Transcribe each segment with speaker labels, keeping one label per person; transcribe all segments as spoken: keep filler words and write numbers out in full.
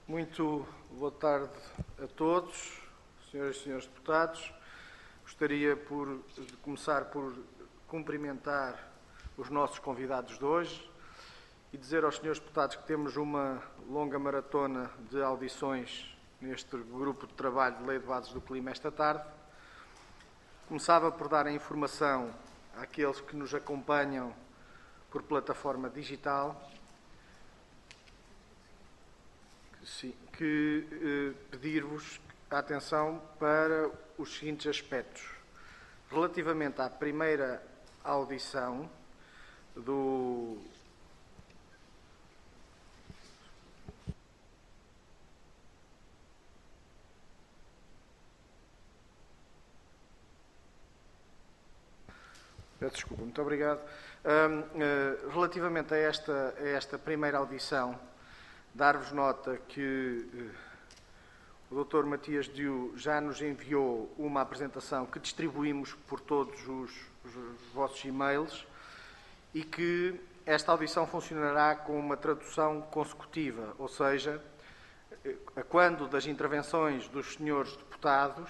Speaker 1: Muito boa tarde a todos, senhoras e senhores deputados. Gostaria por, de começar por cumprimentar os nossos convidados de hoje e dizer aos senhores deputados que temos uma longa maratona de audições neste grupo de trabalho de Lei de Bases do Clima esta tarde. Começava por dar a informação àqueles que nos acompanham por plataforma digital, sim, que eh, pedir-vos a atenção para os seguintes aspectos. Relativamente à primeira audição do Peço desculpa, muito obrigado. Um, uh, relativamente a esta, a esta primeira audição, dar-vos nota que uh, o doutor Matias Diu já nos enviou uma apresentação que distribuímos por todos os, os, os vossos e-mails e que esta audição funcionará com uma tradução consecutiva, ou seja, a quando das intervenções dos senhores deputados,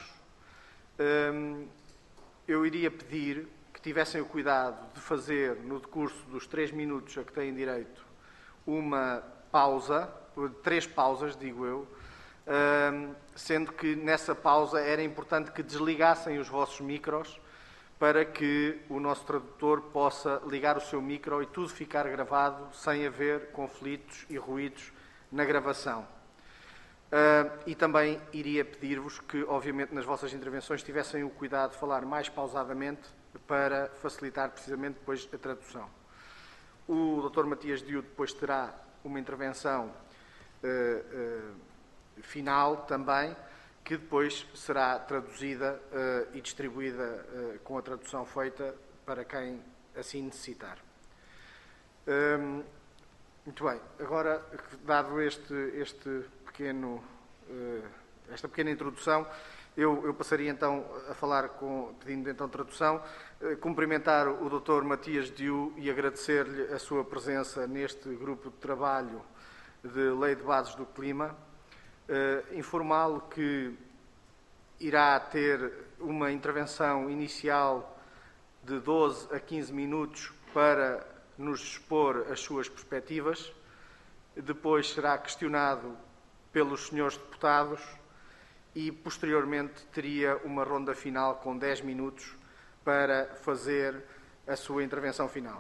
Speaker 1: um, eu iria pedir que tivessem o cuidado de fazer, no decurso dos três minutos a que têm direito, uma pausa, três pausas, digo eu, sendo que nessa pausa era importante que desligassem os vossos micros para que o nosso tradutor possa ligar o seu micro e tudo ficar gravado sem haver conflitos e ruídos na gravação. E também iria pedir-vos que, obviamente, nas vossas intervenções tivessem o cuidado de falar mais pausadamente para facilitar precisamente depois a tradução. O doutor Matias Diu depois terá uma intervenção uh, uh, final também, que depois será traduzida uh, e distribuída uh, com a tradução feita para quem assim necessitar. Um, muito bem, agora, dado este, este pequeno, uh, esta pequena introdução, Eu, eu passaria então a falar, com, pedindo então tradução, eh, cumprimentar o doutor Matias Diu e agradecer-lhe a sua presença neste grupo de trabalho de Lei de Bases do Clima, eh, informá-lo que irá ter uma intervenção inicial de doze a quinze minutos para nos expor as suas perspectivas, depois será questionado pelos senhores deputados e, posteriormente, teria uma ronda final com dez minutos para fazer a sua intervenção final.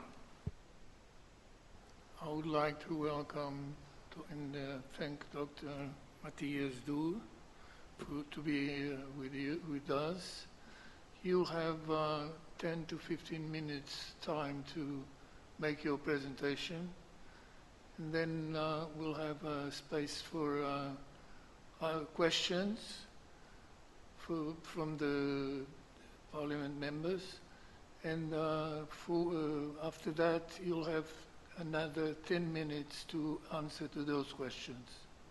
Speaker 2: I would like to welcome to, and uh, thank Doctor Matias Diu for to be here with you, with us. You have uh, ten to fifteen minutes time to make your presentation, and then uh, we'll have uh, space for uh, uh, questions for, from the Parliament members, and uh, for, uh, after that you'll have another ten minutes to answer to those questions.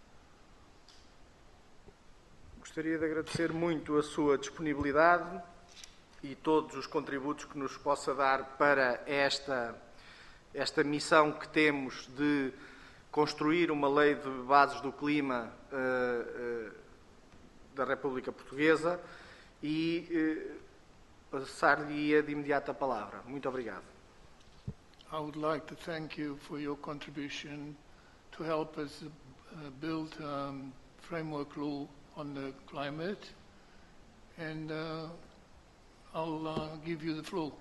Speaker 1: Gostaria de agradecer muito a sua disponibilidade e todos os contributos que nos possa dar para esta, esta missão que temos de construir uma lei de bases do clima uh, uh, da República Portuguesa e uh, passar-lhe de imediato a palavra. Muito obrigado.
Speaker 2: I would like to thank you for your contribution to help us uh, build um, framework law on the climate, and uh, I'll uh, give you the floor.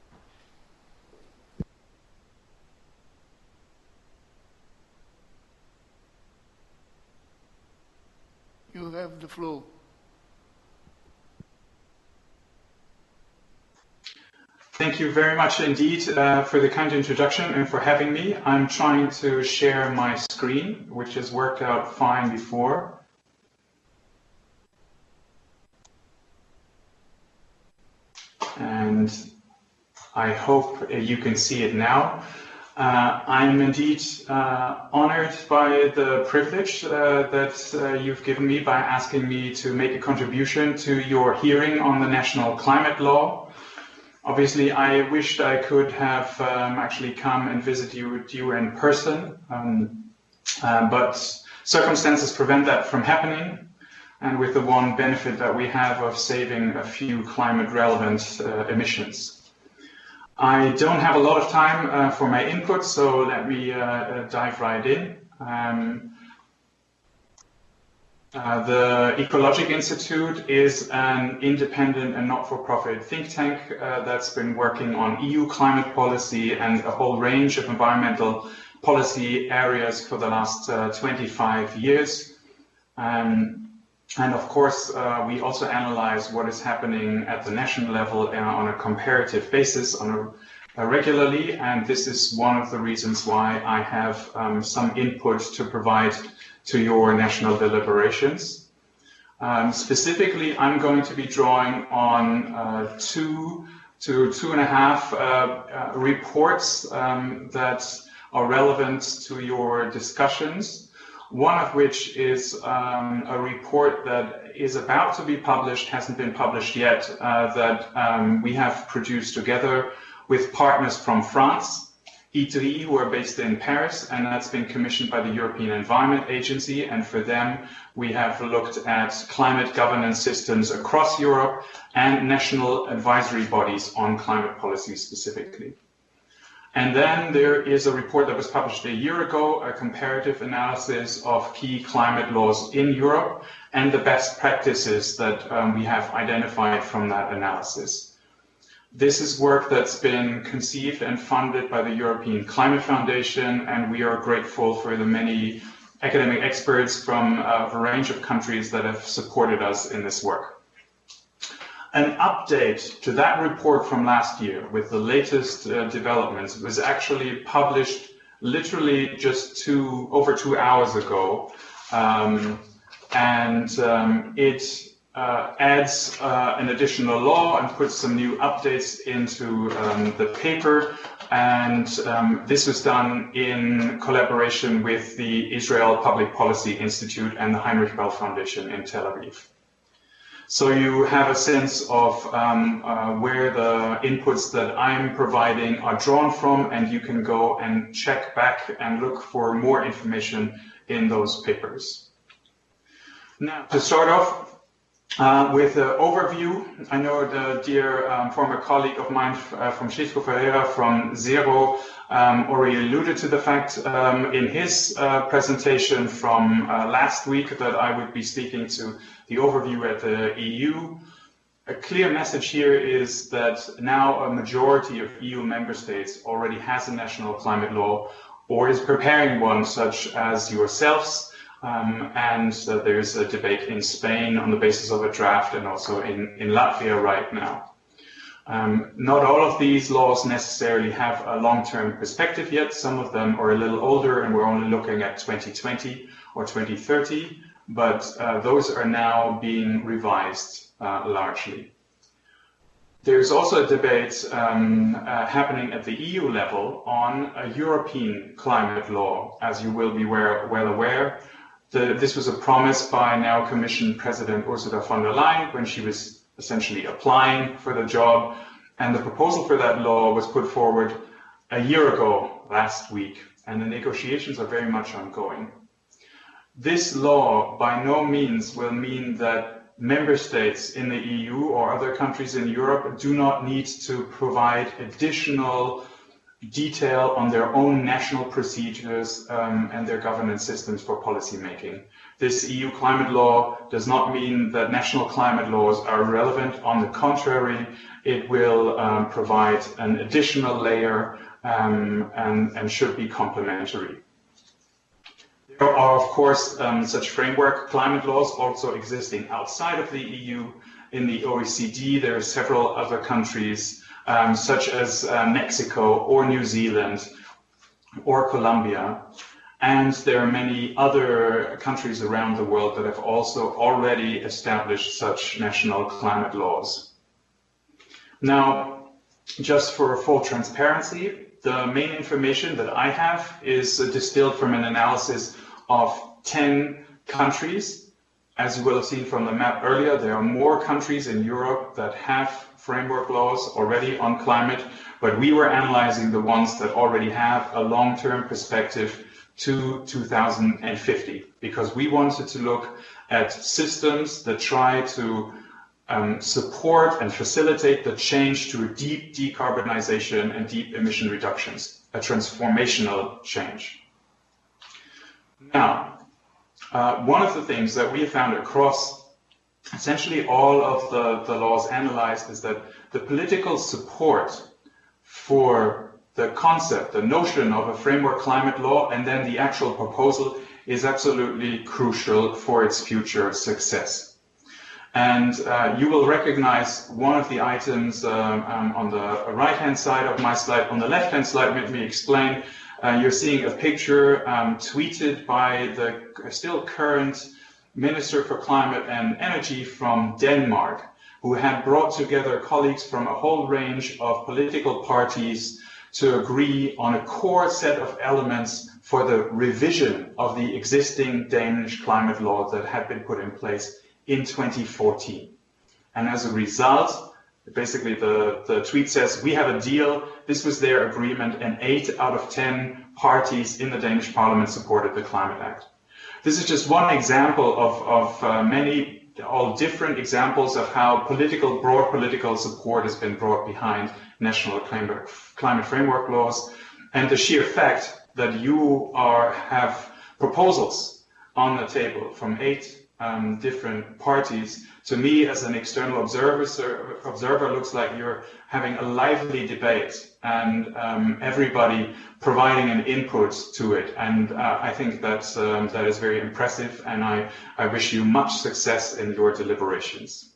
Speaker 2: You have the floor.
Speaker 3: Thank you very much indeed uh, for the kind introduction and for having me. I'm trying to share my screen, which has worked out fine before. And I hope uh, you can see it now. Uh, I'm indeed uh, honored by the privilege uh, that uh, you've given me by asking me to make a contribution to your hearing on the national climate law. Obviously, I wished I could have um, actually come and visit you, you in person, um, uh, but Circumstances prevent that from happening, and with the one benefit that we have of saving a few climate-relevant uh, emissions. I don't have a lot of time uh, for my input, so let me uh, uh, dive right in. Um, uh, the Ecologic Institute is an independent and not-for-profit think tank uh, that's been working on E U climate policy and a whole range of environmental policy areas for the last uh, twenty-five years. Um, and of course, uh, we also analyze what is happening at the national level uh, on a comparative basis on a, uh, regularly. And this is one of the reasons why I have um, some input to provide to your national deliberations. Um, specifically, I'm going to be drawing on uh, two to two and a half uh, uh, reports um, that are relevant to your discussions, one of which is um, a report that is about to be published, hasn't been published yet, uh, that um, we have produced together with partners from France, I T R I, who are based in Paris, and that's been commissioned by the European Environment Agency, and for them we have looked at climate governance systems across Europe and national advisory bodies on climate policy specifically. And then there is a report that was published a year ago, a comparative analysis of key climate laws in Europe and the best practices that um, we have identified from that analysis. This is work that's been conceived and funded by the European Climate Foundation, and we are grateful for the many academic experts from a range of countries that have supported us in this work. An update to that report from last year with the latest uh, developments was actually published literally just two, over two hours ago. Um, and um, it uh, adds uh, an additional law and puts some new updates into um, the paper. And um, this was done in collaboration with the Israel Public Policy Institute and the Heinrich Böll Foundation in Tel Aviv. So you have a sense of um, uh, where the inputs that I'm providing are drawn from, and you can go and check back and look for more information in those papers. Now, to start off uh, with an overview, I know the dear um, former colleague of mine uh, from Francisco Ferreira from Zero um, already alluded to the fact um, in his uh, presentation from uh, last week that I would be speaking to the overview at the E U. A clear message here is that now a majority of E U member states already has a national climate law or is preparing one, such as yourselves. Um, and uh, there's a debate in Spain on the basis of a draft, and also in, in Latvia right now. Um, not all of these laws necessarily have a long-term perspective yet. Some of them are a little older, and we're only looking at twenty twenty or twenty thirty. But uh, those are now being revised uh, largely. There's also a debate um, uh, happening at the E U level on a European climate law, as you will be well, well aware. The, this was a promise by now Commission President Ursula von der Leyen when she was essentially applying for the job, and the proposal for that law was put forward a year ago last week, and the negotiations are very much ongoing. This law by no means will mean that member states in the E U or other countries in Europe do not need to provide additional detail on their own national procedures um, and their governance systems for policy making. This E U climate law does not mean that national climate laws are irrelevant. On the contrary, it will um, provide an additional layer um, and, and should be complementary. There are, of course, um, such framework climate laws also existing outside of the E U. In the O E C D, there are several other countries, um, such as uh, Mexico or New Zealand or Colombia. And there are many other countries around the world that have also already established such national climate laws. Now, just for full transparency, the main information that I have is uh, distilled from an analysis of ten countries As you will have seen from the map earlier, there are more countries in Europe that have framework laws already on climate, but we were analyzing the ones that already have a long-term perspective to two thousand fifty, because we wanted to look at systems that try to um, support and facilitate the change to deep decarbonization and deep emission reductions, a transformational change. Now, Uh, one of the things that we have found across essentially all of the, the laws analyzed is that the political support for the concept, the notion of a framework climate law, and then the actual proposal is absolutely crucial for its future success. And uh, you will recognize one of the items um, um, on the right-hand side of my slide. On the left-hand slide, let me explain. Uh, you're seeing a picture um, tweeted by the still current Minister for Climate and Energy from Denmark, who had brought together colleagues from a whole range of political parties to agree on a core set of elements for the revision of the existing Danish climate law that had been put in place in twenty fourteen. And as a result, basically, the, the tweet says, we have a deal. This was their agreement, and eight out of ten parties in the Danish parliament supported the Climate Act. This is just one example of, of uh, many, all different examples of how political, broad political support has been brought behind national climate, climate framework laws. And the sheer fact that you are, have proposals on the table from eight um, different parties, to me, as an external observer, observer, looks like you're having a lively debate and um, everybody providing an input to it. And uh, I think that um, that is very impressive, and I, I wish you much success in your deliberations.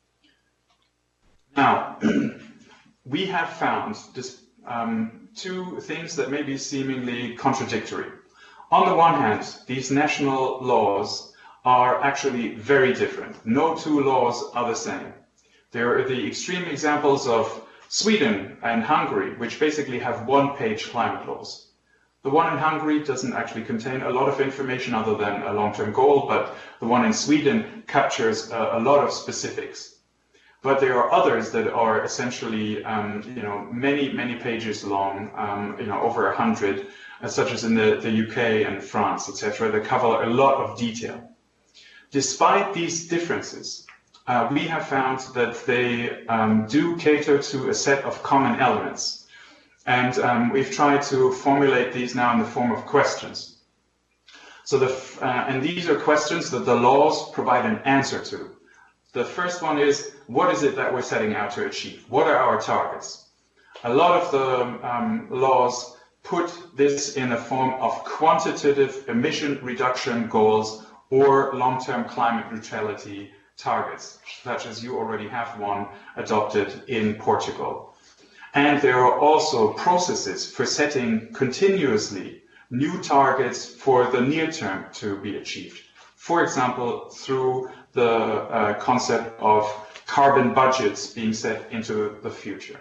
Speaker 3: Now, we have found this, um, two things that may be seemingly contradictory. On the one hand, these national laws are actually very different. No two laws are the same. There are the extreme examples of Sweden and Hungary, which basically have one-page climate laws. The one in Hungary doesn't actually contain a lot of information other than a long-term goal, but the one in Sweden captures a, a lot of specifics. But there are others that are essentially, um, you know, many, many pages long, um, you know, over a hundred, uh, such as in the, the U K and France, et cetera, that cover a lot of detail. Despite these differences, uh, we have found that they um, do cater to a set of common elements. And um, we've tried to formulate these now in the form of questions. So the, uh, and these are questions that the laws provide an answer to. The first one is, what is it that we're setting out to achieve? What are our targets? A lot of the um, laws put this in the form of quantitative emission reduction goals or long-term climate neutrality targets, such as you already have one adopted in Portugal. And there are also processes for setting continuously new targets for the near term to be achieved. For example, through the uh, concept of carbon budgets being set into the future.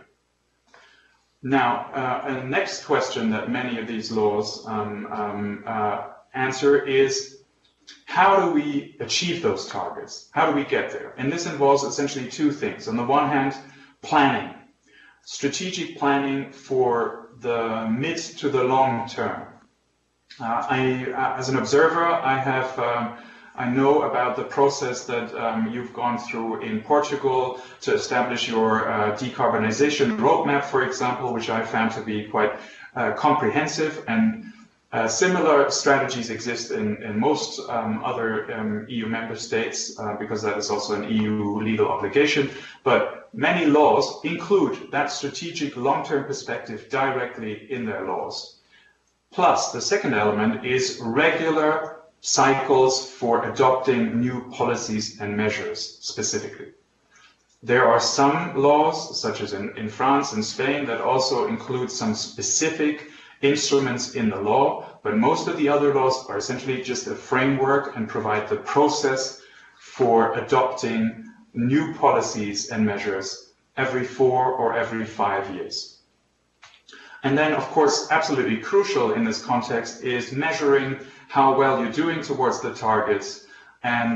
Speaker 3: Now, uh, a next question that many of these laws um, um, uh, answer is, how do we achieve those targets? How do we get there? And this involves essentially two things. On the one hand, planning, strategic planning for the mid to the long term. Uh, I, uh, as an observer, I have, um, I know about the process that um, you've gone through in Portugal to establish your uh, decarbonization roadmap, for example, which I found to be quite uh, comprehensive. And Uh, similar strategies exist in, in most um, other um, E U member states, uh, because that is also an E U legal obligation. But many laws include that strategic long-term perspective directly in their laws. Plus, the second element is regular cycles for adopting new policies and measures specifically. There are some laws, such as in, in France and Spain, that also include some specific instruments in the law, but most of the other laws are essentially just a framework and provide the process for adopting new policies and measures every four or every five years. And then, of course, absolutely crucial in this context is measuring how well you're doing towards the targets and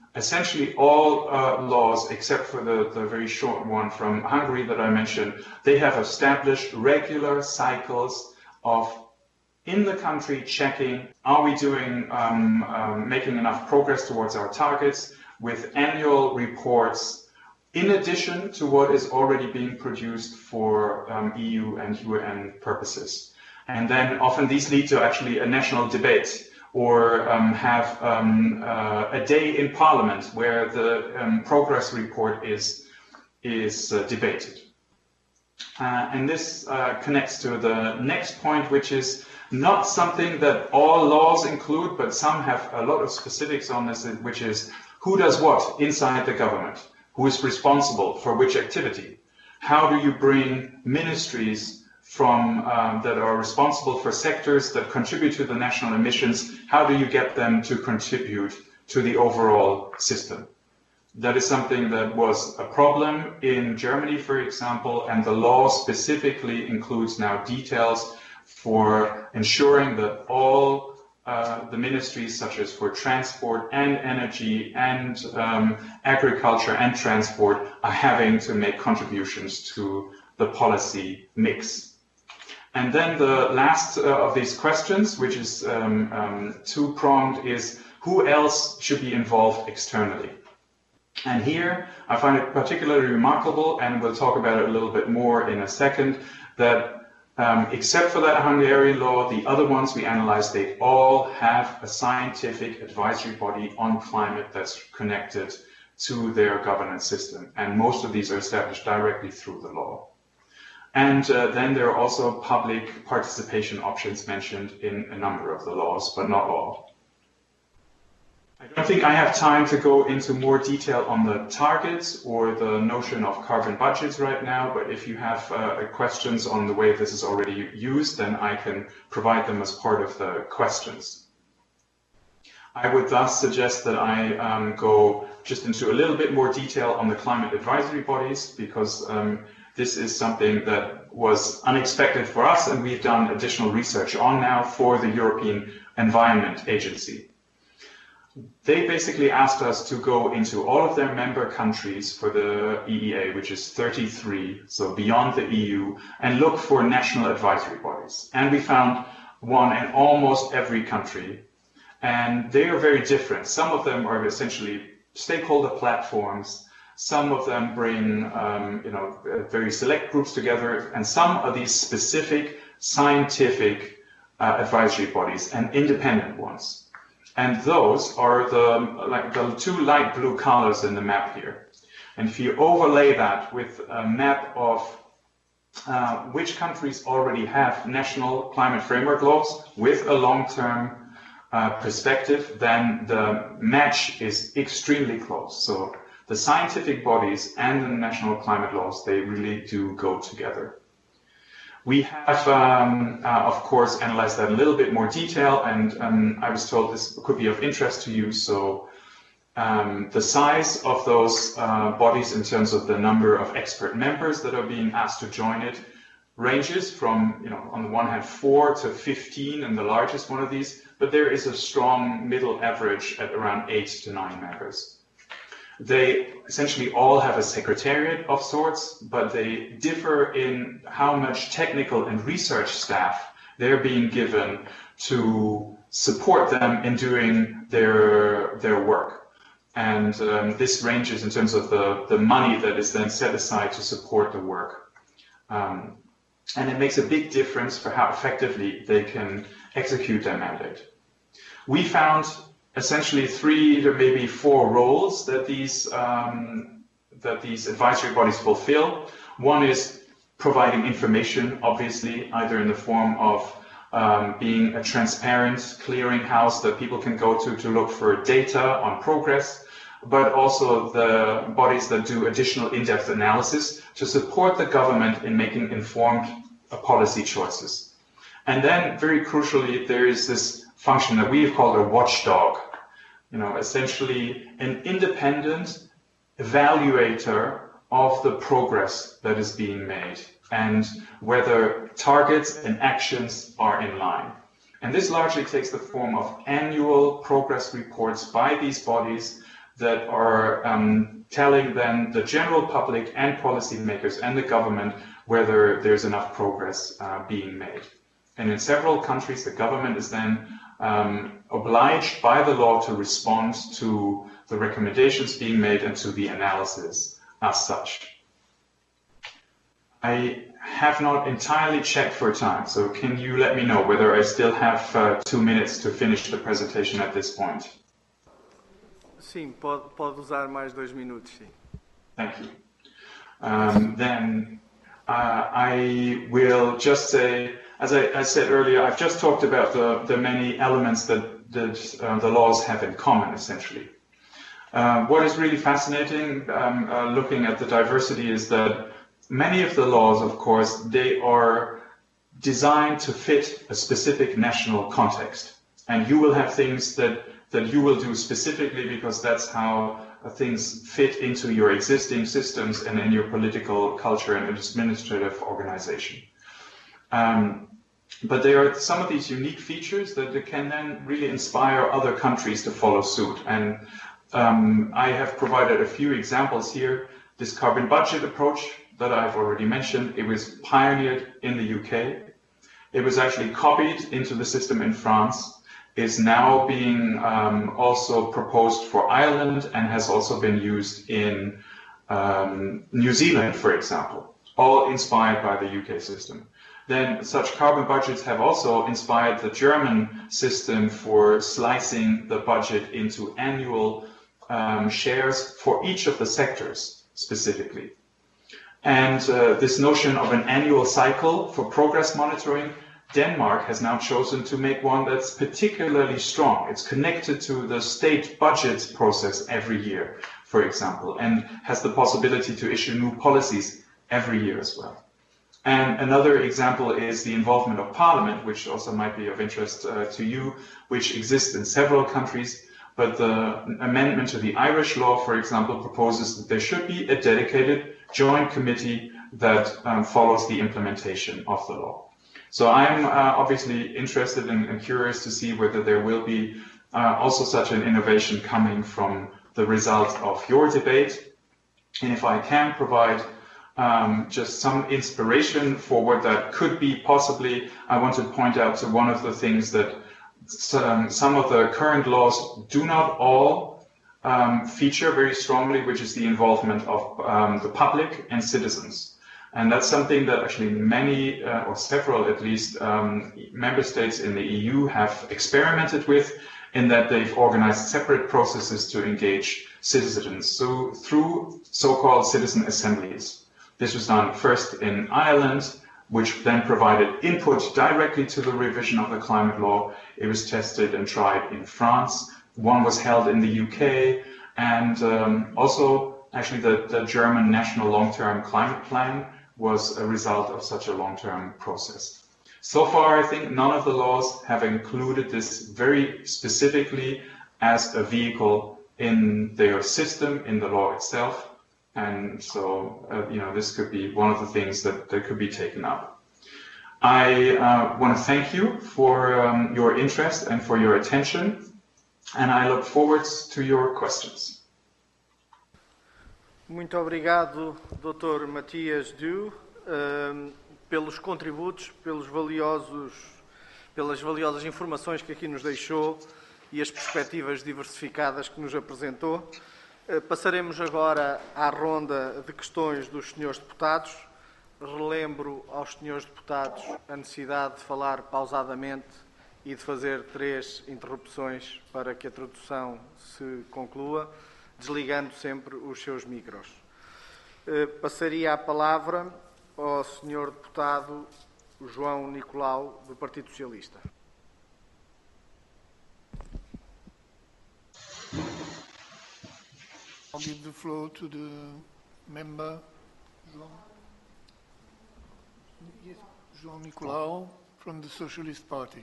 Speaker 3: essentially all uh, laws, except for the, the very short one from Hungary that I mentioned, they have established regular cycles of in the country checking, are we doing, um, um, making enough progress towards our targets, with annual reports in addition to what is already being produced for um, E U and U N purposes. And then often these lead to actually a national debate, or um, have um, uh, a day in Parliament where the um, progress report is, is uh, debated. Uh, and this uh, connects to the next point, which is not something that all laws include, but some have a lot of specifics on this, which is who does what inside the government, who is responsible for which activity, how do you bring ministries from um, that are responsible for sectors that contribute to the national emissions, how do you get them to contribute to the overall system? That is something that was a problem in Germany, for example, and the law specifically includes now details for ensuring that all uh, the ministries, such as for transport and energy and um, agriculture and transport, are having to make contributions to the policy mix. And then the last uh, of these questions, which is um, um, two-pronged, is who else should be involved externally? And here I find it particularly remarkable, and we'll talk about it a little bit more in a second, that um, except for that Hungarian law, the other ones we analyzed, they all have a scientific advisory body on climate that's connected to their governance system. And most of these are established directly through the law. And uh, then there are also public participation options mentioned in a number of the laws, but not all. I don't think I have time to go into more detail on the targets or the notion of carbon budgets right now, but if you have uh, questions on the way this is already used, then I can provide them as part of the questions. I would thus suggest that I um, go just into a little bit more detail on the climate advisory bodies, because um, this is something that was unexpected for us, and we've done additional research on now for the European Environment Agency. They basically asked us to go into all of their member countries for the E E A, which is thirty-three, so beyond the E U, and look for national advisory bodies. And we found one in almost every country, and they are very different. Some of them are essentially stakeholder platforms. Some of them bring, um, you know, very select groups together, and some of these specific scientific uh, advisory bodies and independent ones. And those are the, like, the two light blue colors in the map here. And if you overlay that with a map of uh, which countries already have national climate framework laws with a long-term uh, perspective, then the match is extremely close. So the scientific bodies and the national climate laws, they really do go together. We have, um, uh, of course, analyzed that in a little bit more detail, and um, I was told this could be of interest to you. So um, the size of those uh, bodies in terms of the number of expert members that are being asked to join it ranges from, you know, on the one hand, four to fifteen in the largest one of these, but there is a strong middle average at around eight to nine members. They essentially all have a secretariat of sorts, but they differ in how much technical and research staff they're being given to support them in doing their, their work. And um, this ranges in terms of the, the money that is then set aside to support the work. Um, and it makes a big difference for how effectively they can execute their mandate. We found essentially three to maybe four roles that these um, that these advisory bodies fulfill. One is providing information, obviously, either in the form of um, being a transparent clearinghouse that people can go to to look for data on progress, but also the bodies that do additional in-depth analysis to support the government in making informed uh, policy choices. And then, very crucially, there is this function that we have called a watchdog. You know, essentially an independent evaluator of the progress that is being made and whether targets and actions are in line. And this largely takes the form of annual progress reports by these bodies that are um, telling then the general public and policymakers and the government whether there's enough progress uh, being made. And in several countries, the government is then um, obliged by the law to respond to the recommendations being made and to the analysis as such. I have not entirely checked for time, so can you let me know whether I still have uh, two minutes to finish the presentation at this point?
Speaker 1: Sim, pode, pode usar mais dois minutos, sim.
Speaker 3: Thank you. Um, then uh, I will just say, as I, I said earlier, I've just talked about the, the many elements that, that uh, the laws have in common, essentially. Uh, what is really fascinating, um, uh, looking at the diversity, is that many of the laws, of course, they are designed to fit a specific national context. And you will have things that, that you will do specifically because that's how uh, things fit into your existing systems and in your political culture and administrative organization. Um, but there are some of these unique features that can then really inspire other countries to follow suit. And um, I have provided a few examples here. This carbon budget approach that I've already mentioned, it was pioneered in the U K. It was actually copied into the system in France, is now being um, also proposed for Ireland and has also been used in um, New Zealand, for example, all inspired by the U K system. Then such carbon budgets have also inspired the German system for slicing the budget into annual um, shares for each of the sectors specifically. And uh, this notion of an annual cycle for progress monitoring, Denmark has now chosen to make one that's particularly strong. It's connected to the state budget process every year, for example, and has the possibility to issue new policies every year as well. And another example is the involvement of Parliament, which also might be of interest uh, to you, which exists in several countries. But the amendment to the Irish law, for example, proposes that there should be a dedicated joint committee that um, follows the implementation of the law. So I'm uh, obviously interested in, and curious to see whether there will be uh, also such an innovation coming from the result of your debate. And if I can provide um, just some inspiration for what that could be possibly, I want to point out to one of the things that some, some of the current laws do not all um, feature very strongly, which is the involvement of um, the public and citizens. And that's something that actually many, uh, or several at least, um, member states in the E U have experimented with, in that they've organized separate processes to engage citizens, so through so-called citizen assemblies. This was done first in Ireland, which then provided input directly to the revision of the climate law. It was tested and tried in France. One was held in the U K, and um, also actually the, the German National Long-Term Climate Plan was a result of such a long-term process. So far, I think none of the laws have included this very specifically as a vehicle in their system, in the law itself. And so, uh, you know, this could be one of the things that, that could be taken up. I uh, want to thank you for um, your interest and for your attention, and I look forward to your questions.
Speaker 1: Muito obrigado, doutor Matias Diu, um, pelos contributos, pelos valiosos, pelas valiosas informações que aqui nos deixou e as perspectivas diversificadas que nos apresentou. Uh, passaremos agora à ronda de questões dos senhores deputados. Relembro aos senhores deputados a necessidade de falar pausadamente e de fazer três interrupções para que a tradução se conclua, desligando sempre os seus micros. Passaria a palavra ao senhor deputado João Nicolau, do Partido Socialista.
Speaker 2: I'll give the floor to the member, João, yes, João Nicolau, from the Socialist Party.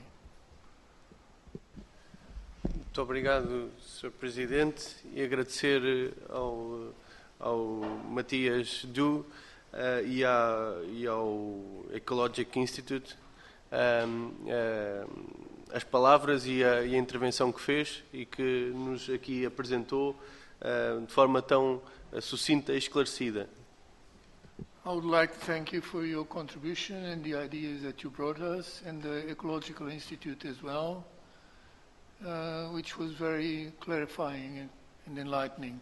Speaker 4: Muito obrigado, senhor Presidente, e agradecer ao, ao Matias Diu uh, e, à, e ao Ecologic Institute um, uh, as palavras e a, e a intervenção que fez e que nos aqui apresentou uh, de forma tão uh, sucinta e esclarecida.
Speaker 2: I would like to thank you for your contribution and the ideas that you brought us, and the Ecological Institute as well, uh, which was very clarifying and, and enlightening.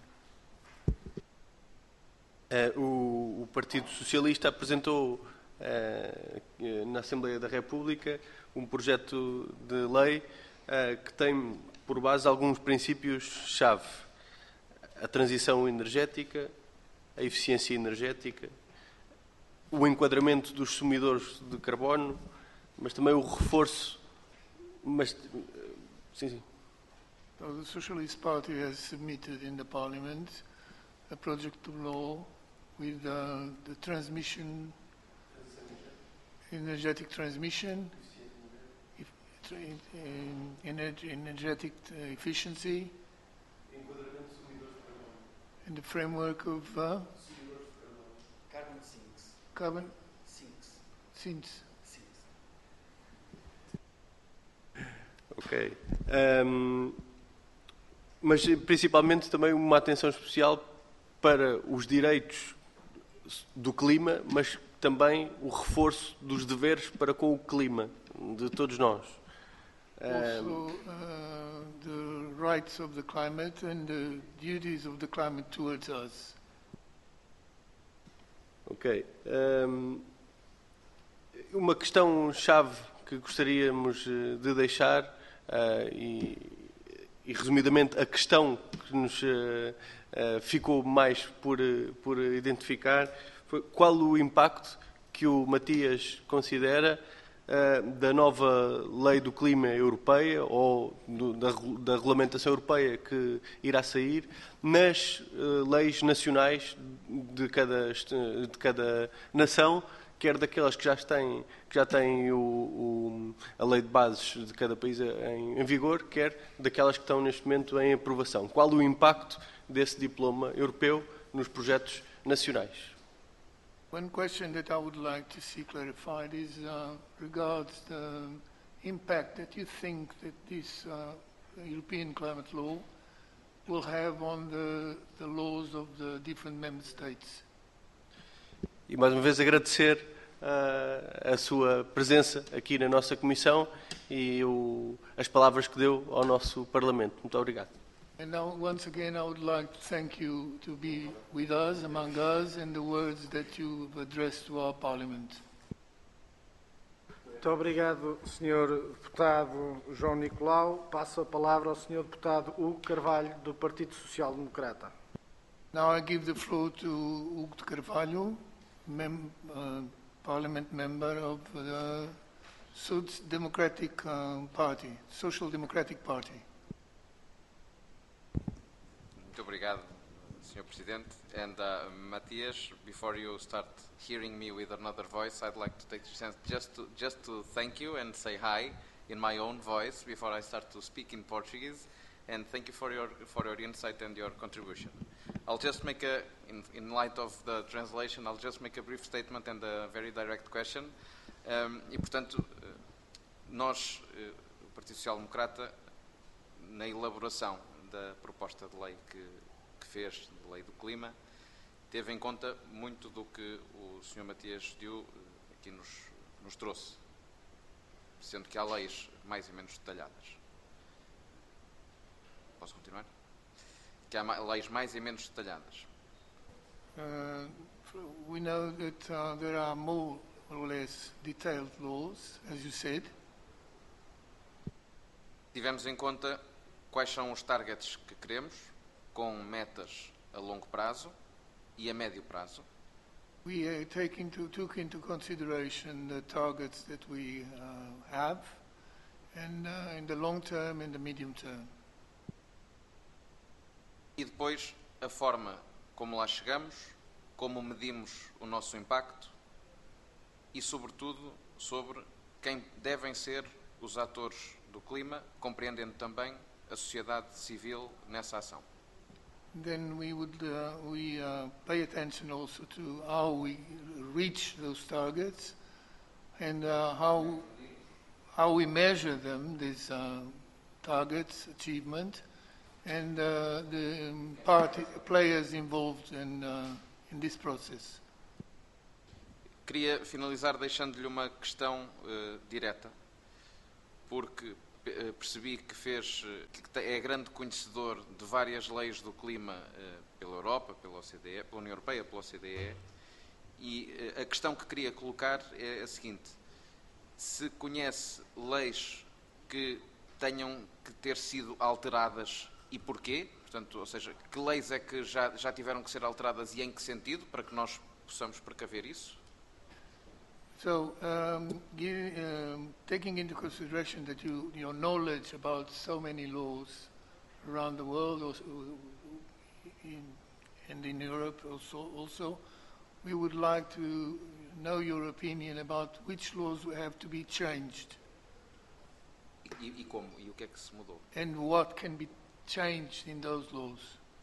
Speaker 4: Uh, o, o Partido Socialista apresentou uh, na Assembleia da República um projeto de lei uh, que tem por base alguns princípios-chave: a transição energética, a eficiência energética, o enquadramento dos consumidores de carbono, mas também o reforço. Mas, sim, sim.
Speaker 2: So the Socialist Party has submitted in the Parliament a project of law with uh, the transmission, energetic transmission, if, in, energy, energetic efficiency, in the framework of uh,
Speaker 5: Carbon sinks.
Speaker 2: carbon
Speaker 5: Sinks.
Speaker 2: sinks.
Speaker 5: Sinks.
Speaker 4: Ok. Um, mas principalmente também uma atenção especial para os direitos do clima, mas também o reforço dos deveres para com o clima de todos nós.
Speaker 2: Also, uh, the rights of the climate and the duties of the climate towards us.
Speaker 4: Ok. Um, uma questão-chave que gostaríamos de deixar, uh, e, e resumidamente a questão que nos uh, uh, ficou mais por, por identificar, foi qual o impacto que o Matias considera uh, da nova lei do clima europeia ou do, da, da regulamentação europeia que irá sair nas uh, leis nacionais de cada, de cada nação, quer daquelas que já têm, que já têm o, o, a lei de bases de cada país em, em vigor, quer daquelas que estão neste momento em aprovação. Qual o impacto desse diploma europeu nos projetos nacionais?
Speaker 2: One question that I would like to see clarified is uh, regards the impact that you think that this uh, European climate law will have on the, the laws of the different member states.
Speaker 4: E mais uma vez agradecer uh, a sua presença aqui na nossa comissão e o, as palavras que deu ao nosso Parlamento. Muito obrigado.
Speaker 2: And now, once again, I would like to thank you to be with us, among us, and the words that you've addressed to our Parliament.
Speaker 1: Muito obrigado, senhor Deputado João Nicolau. Passo a palavra ao senhor Deputado Hugo Carvalho, do Partido Social Democrata.
Speaker 2: Now I give the floor to Hugo de Carvalho, mem uh, Parliament member of the Social Democratic uh, Party, Social Democratic Party.
Speaker 6: Muito obrigado, senhor Presidente. And uh, Matias, before you start hearing me with another voice, I'd like to take the chance just to just to thank you and say hi in my own voice before I start to speak in Portuguese. And thank you for your for your insight and your contribution. I'll just make a, in, in light of the translation, I'll just make a brief statement and a very direct question. Um, e portanto, nós, o Partido Social Democrata, na elaboração da proposta de lei que, que fez, de lei do clima, teve em conta muito do que o senhor Matias Diu aqui nos, nos trouxe, sendo que há leis mais e menos detalhadas. Posso continuar? Que há leis mais e menos detalhadas.
Speaker 2: Uh, we know that uh, there are more or less detailed laws, as you said.
Speaker 6: Tivemos em conta quais são os targets que queremos, com metas a longo prazo e a médio prazo.
Speaker 2: We uh, take into, took into consideration the targets that we uh, have, and uh, in the long term and the medium term.
Speaker 6: E depois a forma como lá chegamos, como medimos o nosso impacto e, sobretudo, sobre quem devem ser os atores do clima, compreendendo também a sociedade civil nessa ação.
Speaker 2: Then we would uh, we uh, pay attention also to how we reach those targets and uh, how how we measure them, these uh, targets achievement, and uh, the um, party players involved in, uh, in this process.
Speaker 6: Queria finalizar deixando-lhe uma questão uh, direta, porque uh, percebi que fez, uh, que é grande conhecedor de várias leis do clima uh, pela Europa, pela O C D E, pela União Europeia, pela O C D E, e uh, a questão que queria colocar é a seguinte: se conhece leis que tenham que ter sido alteradas e porquê? Portanto, ou seja, que leis é que já, já tiveram que ser alteradas e em que sentido, para que nós possamos precaver isso?
Speaker 2: So, um, give, um, taking into consideration that you, your knowledge about so many laws around the world, also in, and in Europe also, also, we would like to know your opinion about which laws have to be changed
Speaker 6: E, e como? E o que é que se mudou?
Speaker 2: and what can be changed in those laws.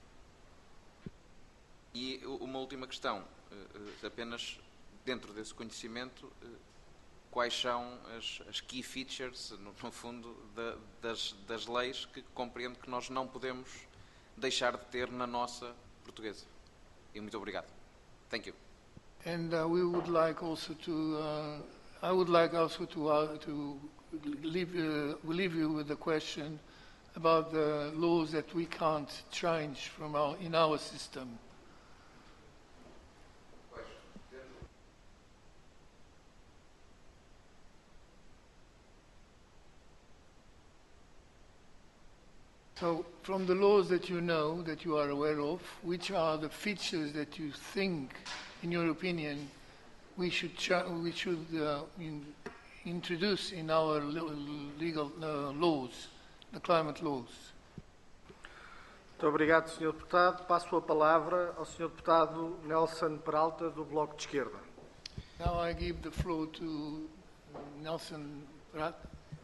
Speaker 6: E u- uma última questão, eh, eh, apenas dentro desse conhecimento, eh, quais são as, as key features, no, no fundo, da, das, das leis que compreendo que nós não podemos deixar de ter na nossa portuguesa? E muito obrigado. Thank you.
Speaker 2: And uh, we would like also to, uh, I would like also to, uh, to leave, uh, leave you with a question about the laws that we can't change from our, in our system. So, from the laws that you know, that you are aware of, which are the features that you think, in your opinion, we should, cha- we should uh, in, introduce in our le- legal uh, laws, the climate laws?
Speaker 1: Muito obrigado, senhor Deputado. Passo a palavra ao senhor Deputado Nelson Peralta, do Bloco de Esquerda.
Speaker 2: Now I give the floor to Nelson Prat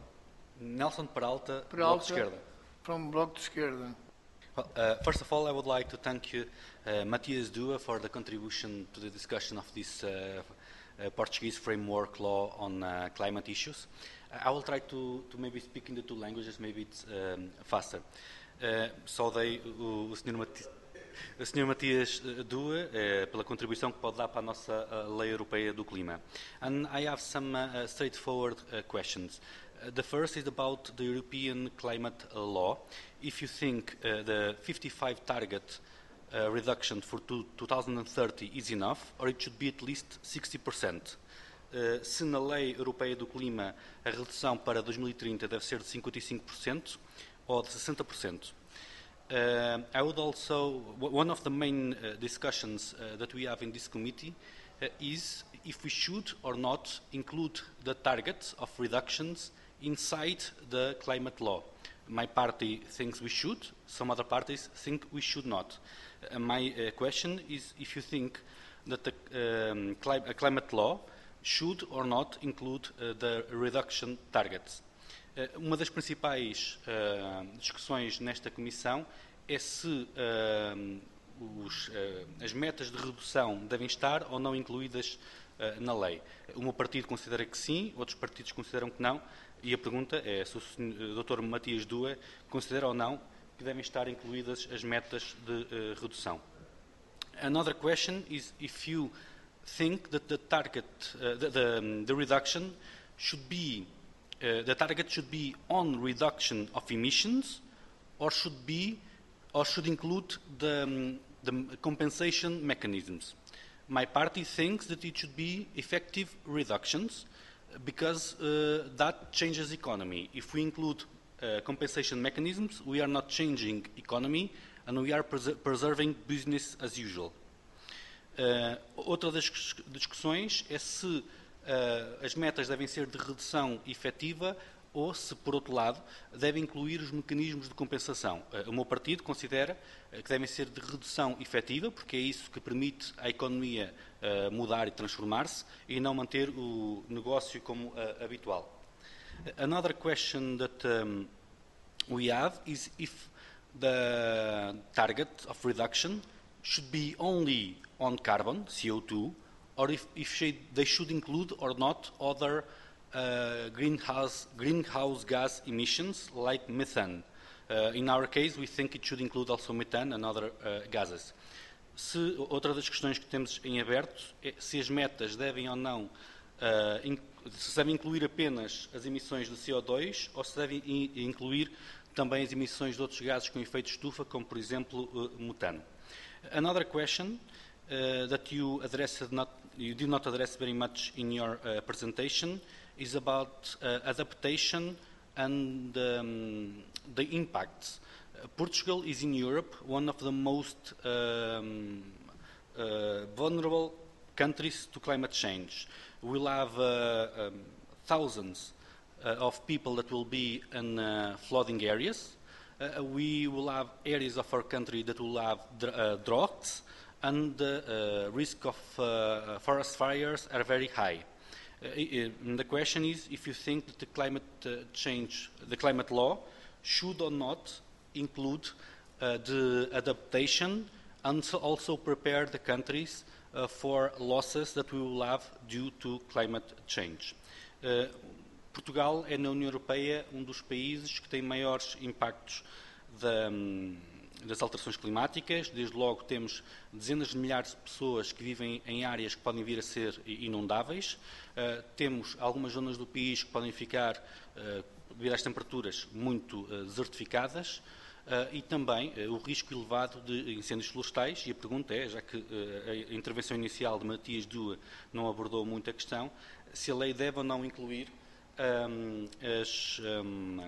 Speaker 7: Nelson Peralta, Bloco de
Speaker 2: Peralta
Speaker 7: Esquerda.
Speaker 2: from Bloco de Esquerda.
Speaker 7: Well, uh, first of all, I would like to thank you, uh, Matias Dua, for the contribution to the discussion of this uh, uh, Portuguese framework law on uh, climate issues. I will try to, to maybe speak in the two languages, maybe it's um, faster. Uh, saudei o, o senhor Mati- o senhor Matias uh, Dua uh, pela contribuição que pode dar para a nossa uh, lei europeia do clima. And I have some uh, straightforward uh, questions. Uh, the first is about the European climate uh, law. If you think uh, the fifty-five target uh, reduction for two, twenty thirty is enough, or it should be at least sixty percent. Uh, se na lei europeia do clima a redução para dois mil e trinta deve ser de cinquenta e cinco por cento ou de sessenta por cento. Uh, I would also, one of the main uh, discussions uh, that we have in this committee uh, is if we should or not include the targets of reductions inside the climate law. My party thinks we should, some other parties think we should not. Uh, my uh, question is if you think that the um, cli uh, climate law should or not include uh, the reduction targets. Uh, uma das principais uh, discussões nesta comissão é se uh, os, uh, as metas de redução devem estar ou não incluídas uh, na lei. O meu partido considera que sim, outros partidos consideram que não, e a pergunta é se o doutor Matias Dua considera ou não que devem estar incluídas as metas de uh, redução. Another question is if you think that the target, uh, the, the, the reduction should be, uh, the target should be on reduction of emissions, or should be, or should include the, um, the compensation mechanisms. My party thinks that it should be effective reductions, because uh, that changes economy. If we include uh, compensation mechanisms, we are not changing economy, and we are preser preserving business as usual. Uh, outra das discussões é se uh, as metas devem ser de redução efetiva ou se, por outro lado, devem incluir os mecanismos de compensação. Uh, o meu partido considera uh, que devem ser de redução efetiva, porque é isso que permite à economia uh, mudar e transformar-se, e não manter o negócio como uh, habitual. Uh, another question that um, we have is if the target of reduction should be only on carbon, C O two, or if, if they should include or not other uh, greenhouse, greenhouse gas emissions like methane. Uh, in our case, we think it should include also methane and other uh, gases. Se, outra das questões que temos em aberto é se as metas devem ou não, uh, in, se devem incluir apenas as emissões de C O dois ou se devem in, incluir também as emissões de outros gases com efeito de estufa, como por exemplo uh, metano. Another question uh, that you addressed not, you did not address very much in your uh, presentation is about uh, adaptation and um, the impacts. Uh, Portugal is in Europe one of the most um, uh, vulnerable countries to climate change. We'll have uh, um, thousands uh, of people that will be in uh, flooding areas. Uh, we will have areas of our country that will have dr uh, droughts, and the uh, risk of uh, forest fires are very high. Uh, the question is if you think that the climate uh, change, the climate law, should or not include uh, the adaptation and so also prepare the countries uh, for losses that we will have due to climate change. Uh, Portugal é, na União Europeia, um dos países que tem maiores impactos da, das alterações climáticas. Desde logo temos dezenas de milhares de pessoas que vivem em áreas que podem vir a ser inundáveis. Uh, temos algumas zonas do país que podem ficar, uh, devido às temperaturas, muito uh, desertificadas. Uh, e também uh, o risco elevado de incêndios florestais. E a pergunta é, já que uh, a intervenção inicial de Matias Dua não abordou muito a questão, se a lei deve ou não incluir Um, as, um,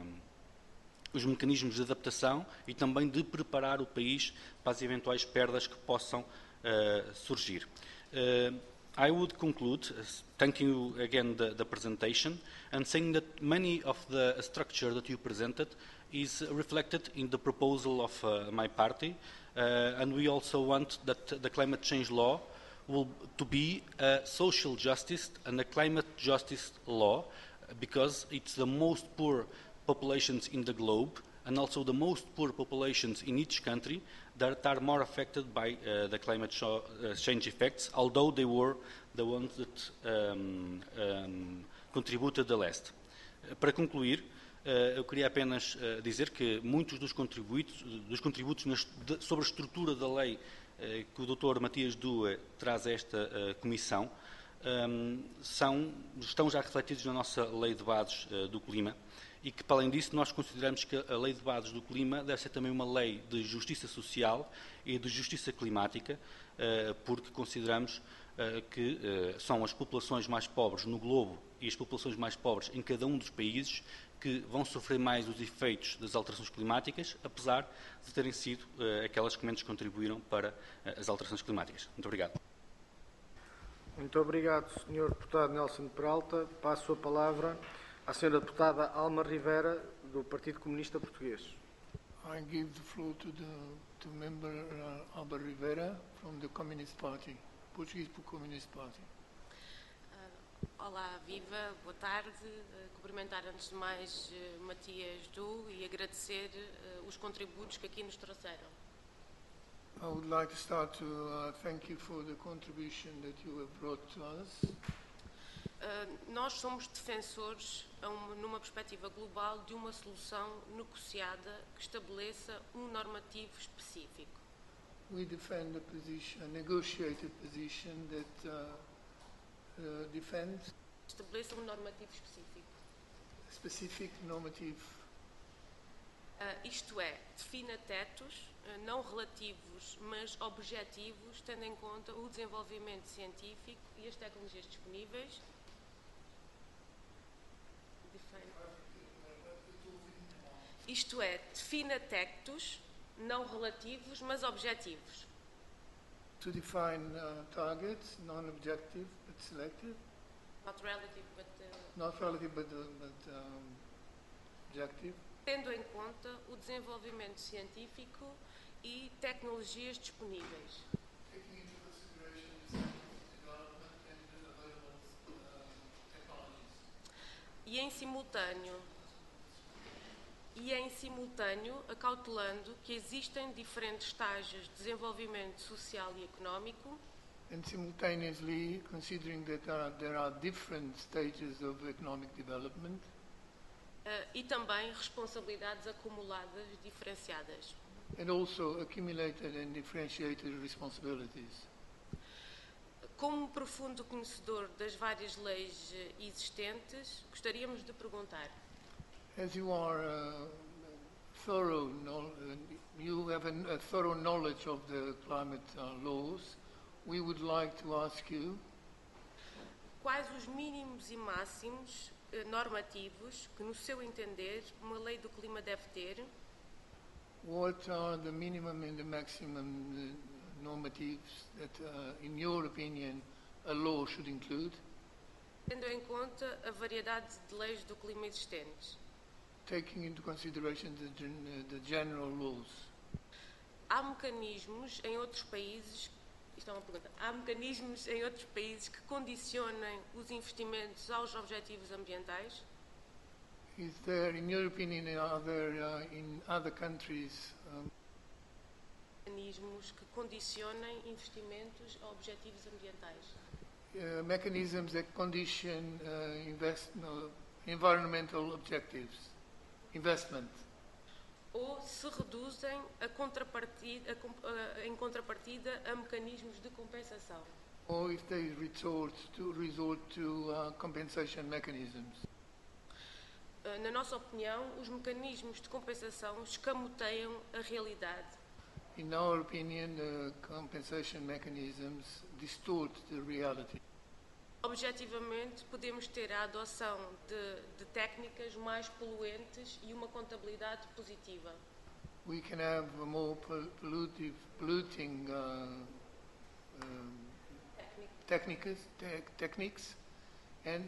Speaker 7: os mecanismos de adaptação e também de preparar o país para as eventuais perdas que possam uh, surgir. Uh, I would conclude, uh, thanking you again the, the presentation, and saying that many of the structure that you presented is reflected in the proposal of uh, my party, uh, and we also want that the climate change law will to be a social justice and a climate justice law, because it's the most poor populations in the globe and also the most poor populations in each country that are more affected by uh, the climate uh, change effects, although they were the ones that um, um, contributed the least. Para concluir, uh, eu queria apenas uh, dizer que muitos dos contributos, dos contributos nas, de, sobre a estrutura da lei uh, que o doutor Matias Dua traz a esta uh, comissão Um, são, estão já refletidos na nossa Lei de Bases uh, do Clima e que, para além disso, nós consideramos que a Lei de Bases do Clima deve ser também uma lei de justiça social e de justiça climática, uh, porque consideramos uh, que uh, são as populações mais pobres no globo e as populações mais pobres em cada um dos países que vão sofrer mais os efeitos das alterações climáticas, apesar de terem sido uh, aquelas que menos contribuíram para uh, as alterações climáticas. Muito obrigado.
Speaker 1: Muito obrigado, senhor Deputado Nelson Peralta. Passo a palavra à senhora Deputada Alma Rivera, do Partido Comunista Português.
Speaker 2: I give the floor to the to member uh, Alba Rivera from the Communist Party, Portuguese Communist Party.
Speaker 8: Uh, olá, viva, boa tarde. Uh, cumprimentar antes de mais uh, Matias Du e agradecer uh, os contributos que aqui nos trouxeram.
Speaker 2: I would like to start to uh, thank you for the contribution that you have brought to us.
Speaker 8: Uh, nós somos defensores, a uma, numa perspectiva global, de uma solução negociada que estabeleça um normativo específico.
Speaker 2: We defend a position, a negotiated position that uh, uh, defends
Speaker 8: Estabeleça um normativo específico.
Speaker 2: a specific normative.
Speaker 8: Uh, isto é, defina tetos uh, não relativos, mas objetivos, tendo em conta o desenvolvimento científico e as tecnologias disponíveis. Define. Isto é, defina tetos não relativos, mas objetivos.
Speaker 2: To define uh, targets, non-objective but selective,
Speaker 8: Not relative, but, uh,
Speaker 2: not relative but, uh, but um, objective.
Speaker 8: tendo em conta o desenvolvimento científico e tecnologias disponíveis.
Speaker 2: Taking into consideration the scientific development and the available uh, technologies.
Speaker 8: E em simultâneo, e em simultâneo acautelando que existem diferentes estágios de desenvolvimento social e económico,
Speaker 2: And simultaneously considering that there are, there are different stages of economic development,
Speaker 8: uh, e também responsabilidades acumuladas diferenciadas.
Speaker 2: And also accumulated and differentiated responsibilities.
Speaker 8: Como profundo conhecedor das várias leis eh, existentes, gostaríamos de perguntar:
Speaker 2: As you are uh, thorough, know- uh, you have a, a thorough knowledge of the climate uh, laws, we would like to ask you
Speaker 8: quais os mínimos e máximos eh, normativos que, no seu entender, uma lei do clima deve ter,
Speaker 2: what are the minimum and the maximum uh, normatives that, uh, in your opinion, a law should include,
Speaker 8: tendo em conta a variedade de leis do clima existentes.
Speaker 2: taking into consideration the, gen- uh, the general laws.
Speaker 8: Há mecanismos em outros países, isto é uma pergunta, há mecanismos em outros países que condicionem os investimentos aos objetivos ambientais?
Speaker 2: Is there, in your opinion, are there uh, in other countries um,
Speaker 8: Mecanismos que condicionem investimentos a objetivos ambientais?
Speaker 2: uh, mechanisms that condition uh, invest, no, environmental objectives, investment?
Speaker 8: Ou se reduzem a contrapartida, a com- a- em contrapartida a mecanismos de compensação?
Speaker 2: Or if they resort to, resort to uh, compensation mechanisms?
Speaker 8: Uh, Na nossa opinião, os mecanismos de compensação escamoteiam a realidade.
Speaker 2: In our opinion, the compensation mechanisms distort the reality.
Speaker 8: Objetivamente, podemos ter a adoção de, de técnicas mais poluentes e uma contabilidade positiva.
Speaker 2: We can have a more pol- pollutive, polluting uh, um, techniques, te- techniques and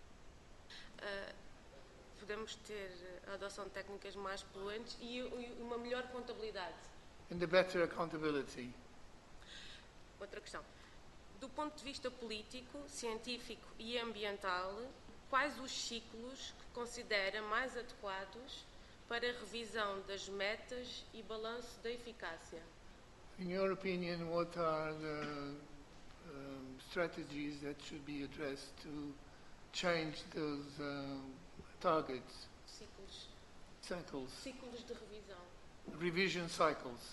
Speaker 8: Uh, podemos ter a adoção de técnicas mais poluentes e, e uma melhor contabilidade.
Speaker 2: and the better accountability.
Speaker 8: Outra questão. Do ponto de vista político, científico e ambiental, quais os ciclos que considera mais adequados para a revisão das metas e balanço da eficácia?
Speaker 2: In your opinion, what are the um, strategies that should be addressed to change those uh, targets,
Speaker 8: Ciclos,
Speaker 2: cycles,
Speaker 8: ciclos de revisão.
Speaker 2: revision cycles?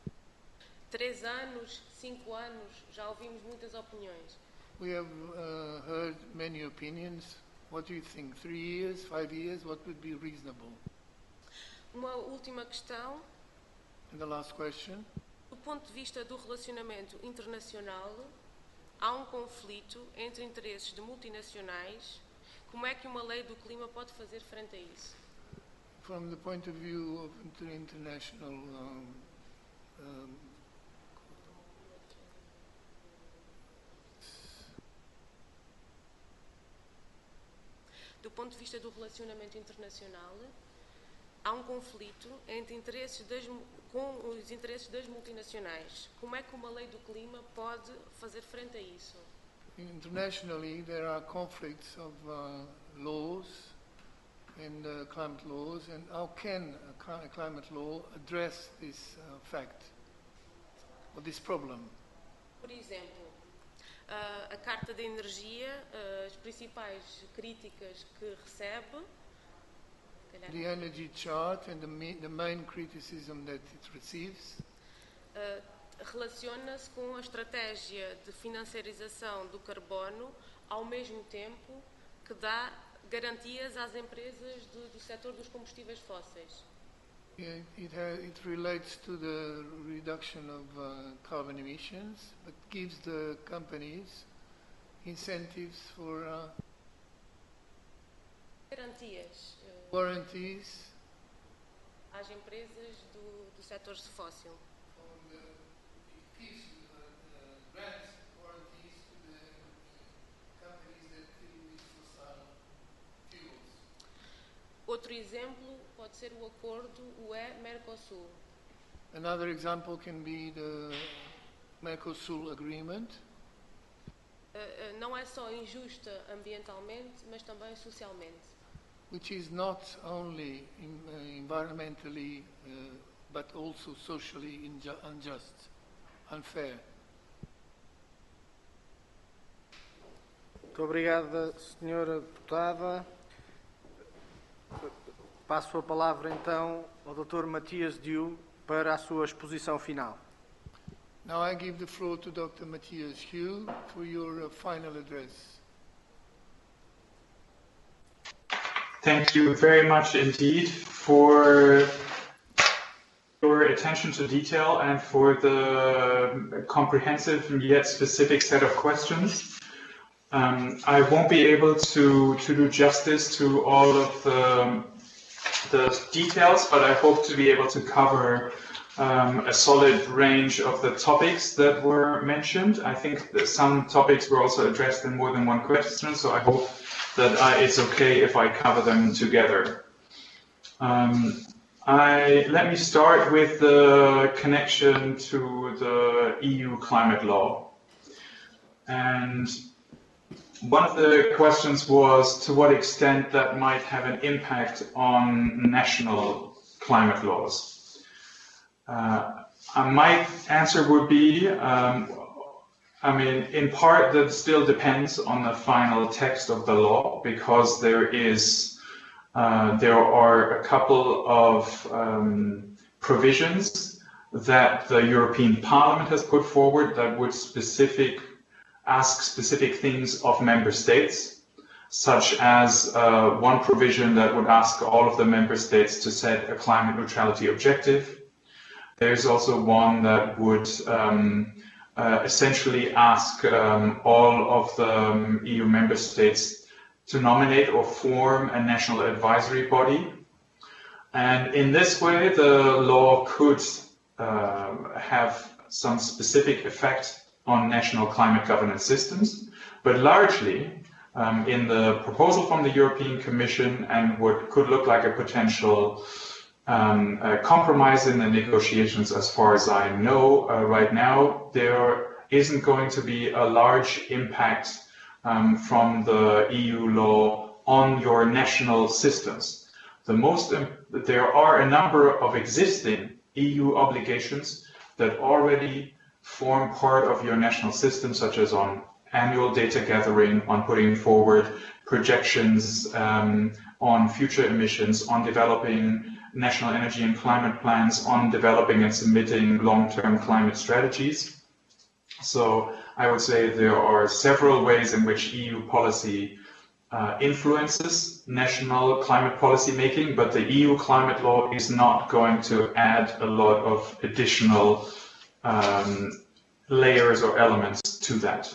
Speaker 8: Três anos, cinco anos, já ouvimos muitas opiniões.
Speaker 2: We have uh, heard many opinions. What do you think? Three years, five years? What would be reasonable?
Speaker 8: Uma última questão.
Speaker 2: And the last question.
Speaker 8: Do ponto de vista do relacionamento internacional, há um conflito entre interesses de multinacionais. Como é que uma lei do clima pode fazer frente a isso?
Speaker 2: From the point of view of inter- international um, um,
Speaker 8: Do ponto de vista do relacionamento internacional, há um conflito entre interesses das, mu- com os interesses das multinacionais. Como é que uma lei do clima pode fazer frente a isso?
Speaker 2: internationally, there are conflicts of uh, laws and uh, climate laws, and how can a, cli- a climate law address this uh, fact or this problem?
Speaker 8: Por exemplo, ah, a Carta de Energia, ah, as principais críticas que recebe, se calhar,
Speaker 2: The energy chart and the, me- the main criticism that it receives
Speaker 8: ah, relaciona-se com a estratégia de financiarização do carbono, ao mesmo tempo que dá garantias às empresas do, do setor dos combustíveis fósseis.
Speaker 2: It, it, ha- it relates to the reduction of uh, carbon emissions, but gives the companies incentives for uh,
Speaker 8: Garantias ah,
Speaker 2: warranties
Speaker 8: às empresas do, do setor fóssil.
Speaker 2: grants warranties to the companies that deal with fossil fuels.
Speaker 8: Outro exemplo pode ser o acordo U E-Mercosul.
Speaker 2: Another example can be the Mercosur agreement,
Speaker 8: Uh, uh, não é só injusta ambientalmente, mas também socialmente.
Speaker 2: which is not only in, uh, environmentally uh, but also socially inju- unjust, unfair.
Speaker 1: Muito obrigada, senhora deputada. Passo a palavra então ao doutor Matias Diu para a sua exposição final.
Speaker 2: Now I give the floor to Doctor Matthias Hugh for your uh, final address.
Speaker 3: Thank you very much indeed for your attention to detail and for the comprehensive and yet specific set of questions. Um, I won't be able to, to do justice to all of the, the details, but I hope to be able to cover um, a solid range of the topics that were mentioned. I think that some topics were also addressed in more than one question, so I hope that I, it's okay if I cover them together. Um, I, let me start with the connection to the E U climate law. And one of the questions was to what extent that might have an impact on national climate laws. Uh, my answer would be, um, I mean, in part that still depends on the final text of the law, because there is, uh, there are a couple of um, provisions that the European Parliament has put forward that would specific, ask specific things of member states, such as uh, one provision that would ask all of the member states to set a climate neutrality objective. There's also one that would um, Uh, essentially ask um, all of the um, E U member states to nominate or form a national advisory body. And in this way, the law could uh, have some specific effect on national climate governance systems, but largely um, in the proposal from the European Commission and what could look like a potential Um, a compromise in the negotiations, as far as I know uh, right now, there isn't going to be a large impact um, from the E U law on your national systems. The most, um, there are a number of existing E U obligations that already form part of your national system, such as on annual data gathering, on putting forward projections um, on future emissions, on developing national energy and climate plans, on developing and submitting long-term climate strategies. So I would say there are several ways in which E U policy uh, influences national climate policy making, but the E U climate law is not going to add a lot of additional um, layers or elements to that.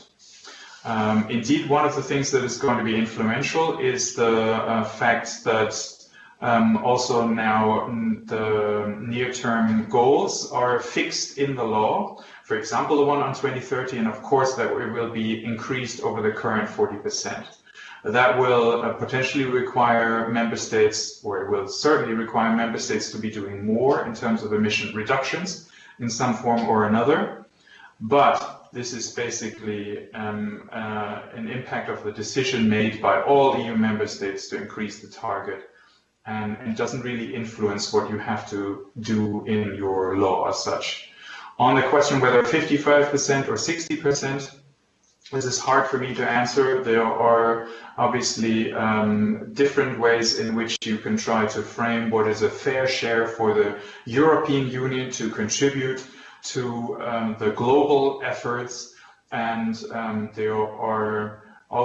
Speaker 3: Um, indeed, one of the things that is going to be influential is the uh, fact that Um, also now the near-term goals are fixed in the law. For example, the one on twenty thirty, and of course that will be increased over the current forty percent. That will uh, potentially require member states, or it will certainly require member states to be doing more in terms of emission reductions in some form or another. But this is basically um, uh, an impact of the decision made by all E U member states to increase the target. And it doesn't really influence what you have to do in your law as such. On the question whether fifty-five percent or sixty percent, this is hard for me to answer. There are obviously um, different ways in which you can try to frame what is a fair share for the European Union to contribute to um, the global efforts. And um, there are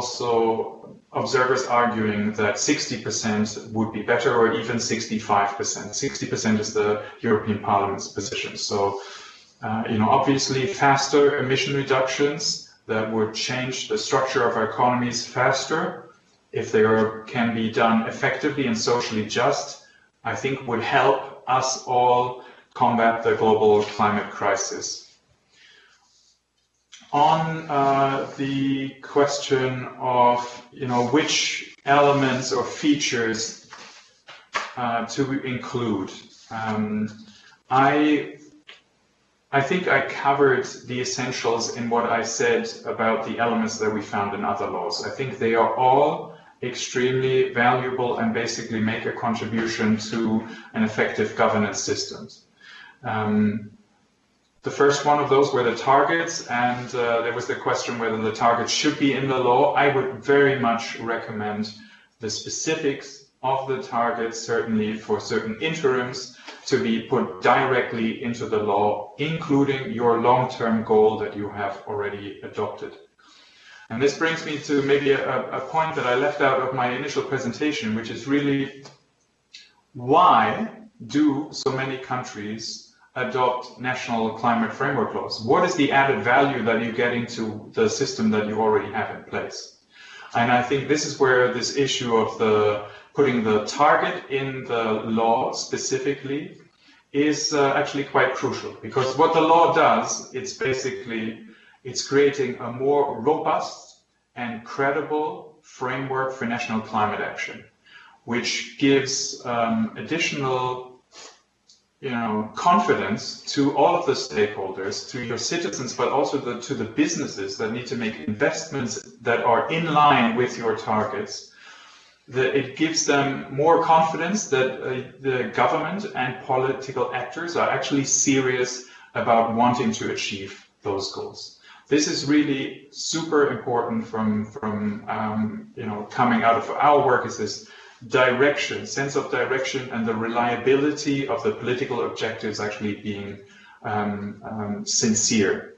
Speaker 3: also observers arguing that sixty percent would be better, or even sixty-five percent. sixty percent is the European Parliament's position. So, uh, you know, obviously faster emission reductions that would change the structure of our economies faster, if they are, can be done effectively and socially just, I think would help us all combat the global climate crisis. On uh, the question of, you know, which elements or features uh, to include, um, I, I think I covered the essentials in what I said about the elements that we found in other laws. I think they are all extremely valuable and basically make a contribution to an effective governance system. Um, The first one of those were the targets, and uh, there was the question whether the targets should be in the law. I would very much recommend the specifics of the targets, certainly for certain interims, to be put directly into the law, including your long-term goal that you have already adopted. And this brings me to maybe a, a point that I left out of my initial presentation, which is really, why do so many countries adopt national climate framework laws? What is the added value that you get into the system that you already have in place? And I think this is where this issue of the putting the target in the law specifically is uh, actually quite crucial, because what the law does, it's basically, it's creating a more robust and credible framework for national climate action, which gives um, additional, you know, confidence to all of the stakeholders, to your citizens, but also the, to the businesses that need to make investments that are in line with your targets. The, it gives them more confidence that uh, the government and political actors are actually serious about wanting to achieve those goals. This is really super important from, from um, you know, coming out of our work, is this direction, sense of direction, and the reliability of the political objectives actually being um, um, sincere.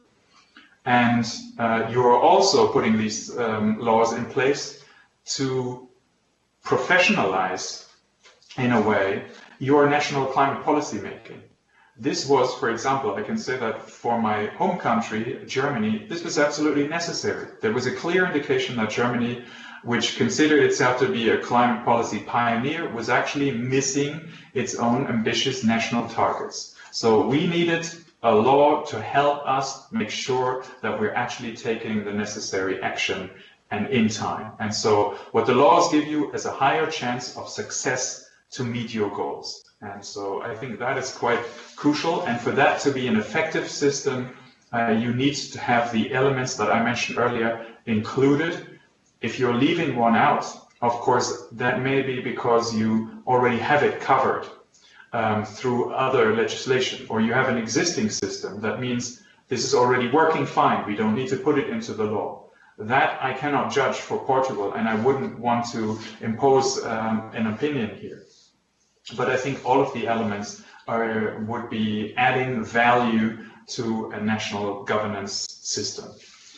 Speaker 3: And uh, you are also putting these um, laws in place to professionalize, in a way, your national climate policy making. This was, for example, I can say that for my home country, Germany, this was absolutely necessary. There was a clear indication that Germany, which considered itself to be a climate policy pioneer, was actually missing its own ambitious national targets. So we needed a law to help us make sure that we're actually taking the necessary action and in time. And so what the laws give you is a higher chance of success to meet your goals. And so I think that is quite crucial. And for that to be an effective system, uh, you need to have the elements that I mentioned earlier included. If you're leaving one out, of course, that may be because you already have it covered um, through other legislation, or you have an existing system. That means this is already working fine. We don't need to put it into the law. That I cannot judge for Portugal, and I wouldn't want to impose um, an opinion here. But I think all of the elements are, would be adding value to a national governance system.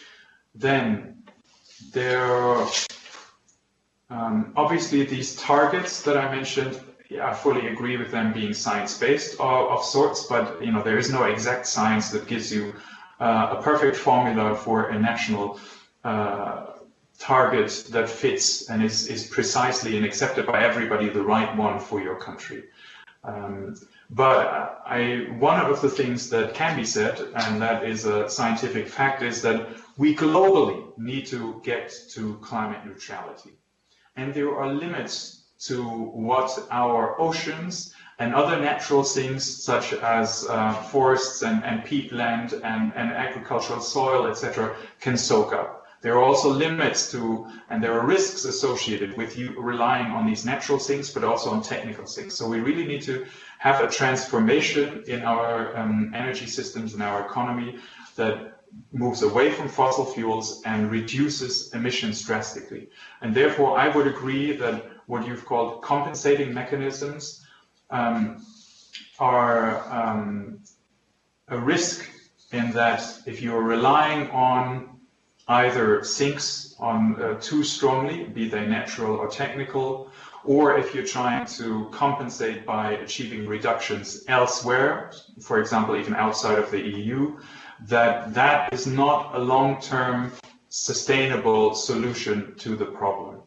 Speaker 3: Then there, um, obviously these targets that I mentioned, yeah, I fully agree with them being science-based of, of sorts, but you know, there is no exact science that gives you uh, a perfect formula for a national uh, target that fits and is, is precisely and accepted by everybody the right one for your country. Um, but I, one of the things that can be said, and that is a scientific fact, is that we globally need to get to climate neutrality. And there are limits to what our oceans and other natural things such as uh, forests and, and peatland and, and agricultural soil, et cetera, can soak up. There are also limits to, and there are risks associated with you relying on these natural things, but also on technical things. So we really need to have a transformation in our um, energy systems, in our economy, that moves away from fossil fuels and reduces emissions drastically. And therefore, I would agree that what you've called compensating mechanisms um, are um, a risk, in that if you're relying on either sinks on uh, too strongly, be they natural or technical, or if you're trying to compensate by achieving reductions elsewhere, for example, even outside of the E U, that that is not a long-term sustainable solution to the problem.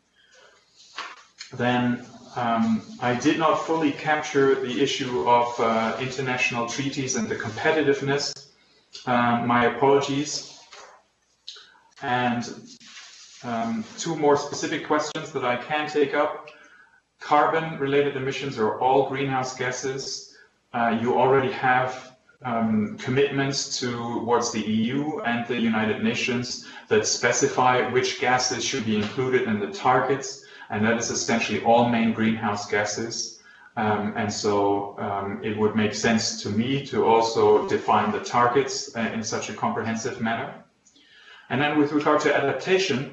Speaker 3: Then um, I did not fully capture the issue of uh, international treaties and the competitiveness. Um, my apologies. And um, two more specific questions that I can take up. Carbon-related emissions are all greenhouse gases. Uh, you already have um, commitments towards the E U and the United Nations that specify which gases should be included in the targets, and that is essentially all main greenhouse gases. Um, and so um, it would make sense to me to also define the targets uh, in such a comprehensive manner. And then with regard to adaptation,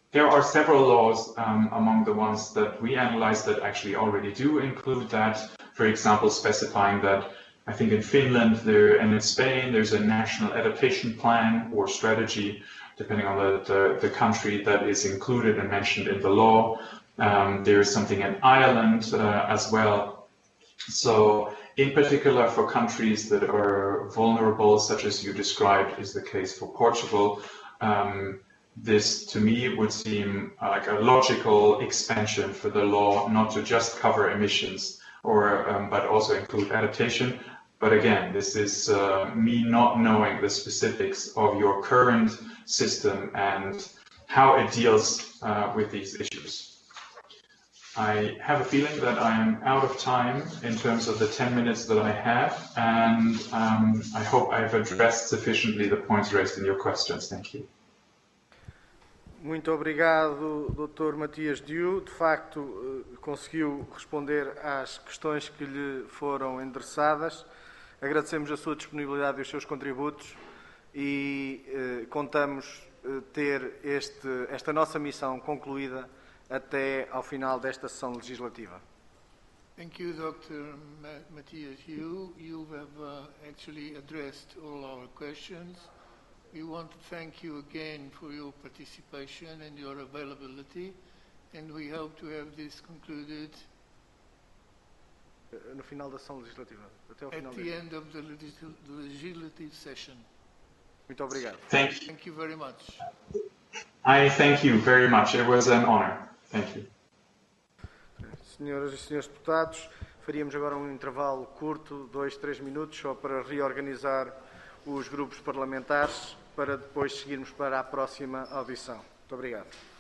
Speaker 3: there are several laws um, among the ones that we analyzed that actually already do include that. For example, specifying that I think in Finland there, and in Spain there's a national adaptation plan or strategy, depending on the, the, the country, that is included and mentioned in the law. Um, there is something in Ireland uh, as well. So in particular for countries that are vulnerable, such as you described is the case for Portugal, um, this to me would seem like a logical expansion for the law, not to just cover emissions, or um, but also include adaptation. But again, this is uh, me not knowing the specifics of your current system and how it deals uh, with these issues. I have a feeling that I am out of time in terms of the ten minutes that I have, and um, I hope I've addressed sufficiently the points raised in your questions. Thank you.
Speaker 1: Muito obrigado, doutor Matias Diu. De facto, conseguiu responder às questões que lhe foram endereçadas. Agradecemos a sua disponibilidade e os seus contributos e eh, contamos eh, ter este, esta nossa missão concluída até ao final desta sessão legislativa.
Speaker 2: Thank you, Doctor Matias Diu. You have uh, actually addressed all our questions. We want to thank you again for your participation and your availability, and we hope to have this concluded
Speaker 1: no final da sessão legislativa. Até ao final
Speaker 2: at the end of the legislative session.
Speaker 1: Muito obrigado.
Speaker 3: Thank you.
Speaker 2: Thank you very much.
Speaker 3: I thank you very much. It was an honor. Thank you.
Speaker 1: Senhoras e senhores deputados, faríamos agora um intervalo curto, dois, três minutos, só para reorganizar os grupos parlamentares, para depois seguirmos para a próxima audição. Muito obrigado.